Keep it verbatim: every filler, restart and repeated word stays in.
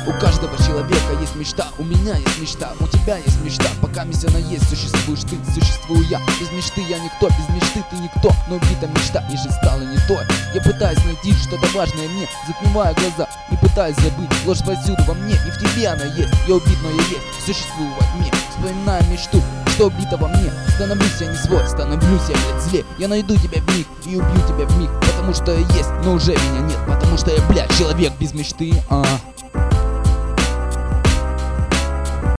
У каждого человека есть мечта, у меня есть мечта, у тебя есть мечта. Пока она есть, существуешь ты, существую я. Без мечты я никто, без мечты ты никто. Но убита мечта, и жизнь стала не той. Я пытаюсь найти что-то важное мне, затмевая глаза, и пытаюсь забыть. Ложь повсюду во мне, и в тебе она есть. Я убит, но я есть, существую во тьме. Вспоминаю мечту, что убита во мне. Становлюсь я не свой, становлюсь я, блядь, зле. Я найду тебя в миг и убью тебя в миг. Потому что я есть, но уже меня нет. Потому что я, блядь, человек без мечты. а